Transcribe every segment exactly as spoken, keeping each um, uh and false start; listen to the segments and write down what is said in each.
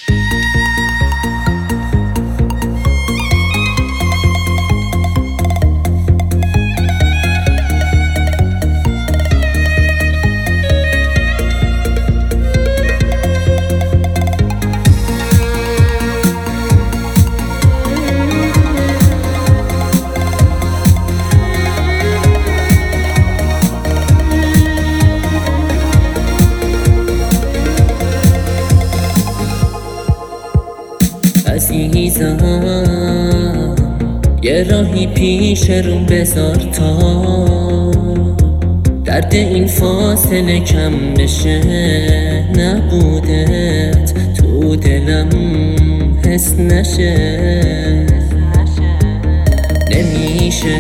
عزیزم یه راهی پیش رو بذار تا درد این فاصله کم بشه. نبودت تو دلم حس نشه، نمیشه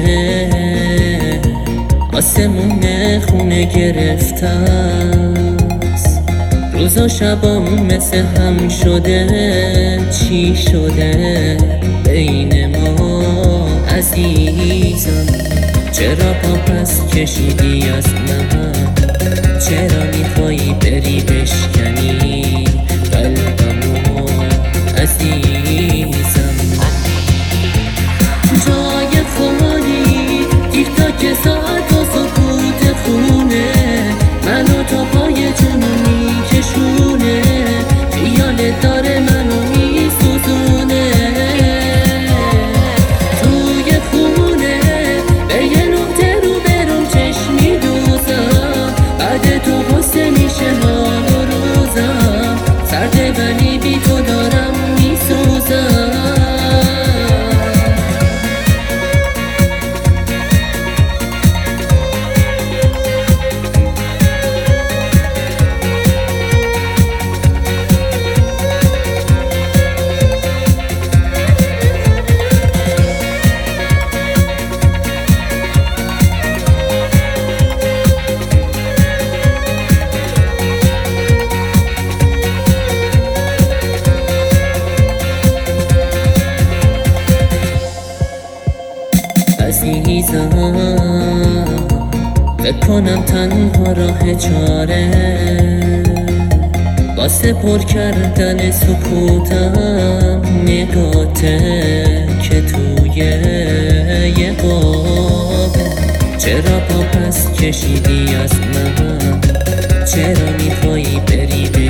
آسمون خونه گرفتم، روزا شبام مثل هم شده. چی شده بین ما عزیزم؟ چرا پا پس کشیدی از من؟ چرا میخوایی بری بشکنی قلبمو عزیزم؟ جای خالی تیک تاک ساعت و سکوت خونه منو تا پای جنونی کشونه. خیالت داره منو میسوزونه توی خونه، به یه نقطه رو برم چشمی دوزم. بعد تو غصه میشه حال و روزم، سرده ولی بی تو دارم میسوزم. عزیزم فکر کنم تنها راه چاره واسه پر کردن سکوتم نگاته که توی یه قابه. چرا پا پس کشیدی از من؟ چرا میخوایی بری